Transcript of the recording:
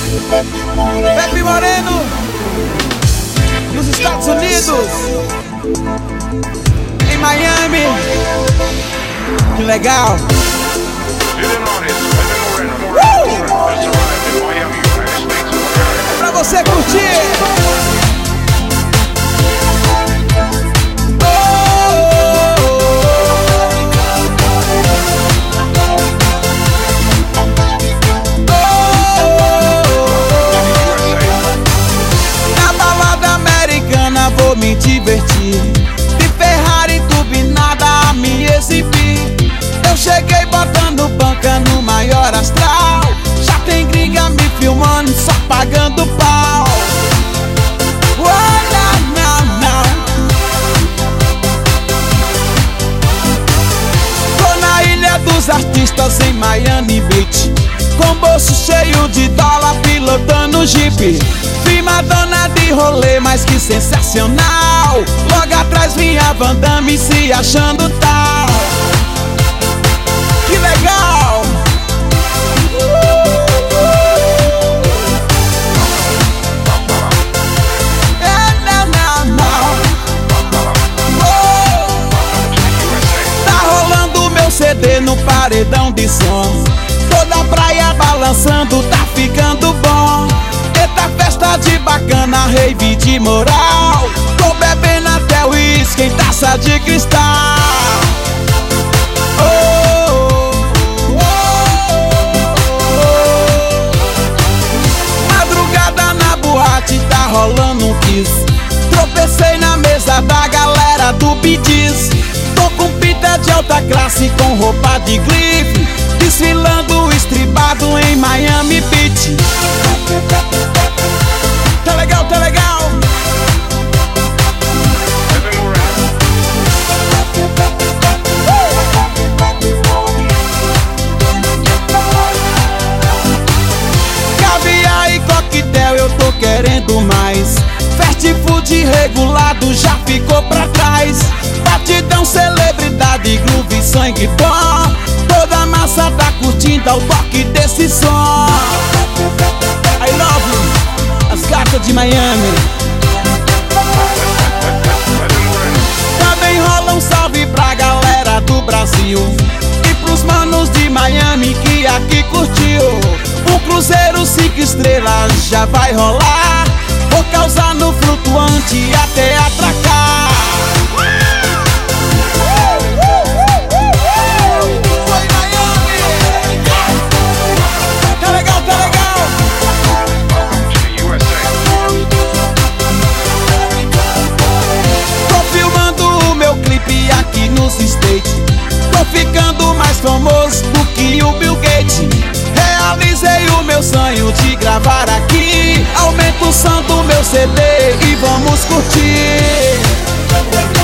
Pepe Moreno, nos Estados Unidos, em Miami. Que legal! É pra você curtir! Vou me divertir, de Ferrari turbinada a me exibir. Eu cheguei botando banca no maior astral. Já tem gringa me filmando, só pagando pau. Olha, não. Tô na ilha dos artistas em Miami Beach, com bolso cheio de dólar, pilotando Jeep. Vi Madonna de rolê, mas que sensacional. Logo atrás vinha Van Damme se achando tal. Que legal! Tá rolando meu CD no paredão de som. Toda a praia balançando, tá ficando bom. Eita festa de bacana, rave de moral. Tô bebendo até uísque em taça de cristal. Madrugada na boate, tá rolando um kiss. Tropecei na mesa da galera do Bidis. Tô com pinta de alta classe, com roupa de grife, desfilando estribado em Miami Beach. Tá legal, tá legal. Caviar e coquetel eu tô querendo mais. Fast food regulado já ficou pra trás. Batidão, celebridade, groove, sangue bom. Toda a massa tá curtindo ao toque desse som. I love you, as gatas de Miami. Também rola um salve pra galera do Brasil e pros manos de Miami que aqui curtiu. Um cruzeiro 5 estrelas já vai rolar. Vou causar no flutuante até atracar. Aqui nos States, tô ficando mais famoso do que o Bill Gates. Realizei o meu sonho de gravar aqui. Aumenta o som do meu CD e vamos curtir.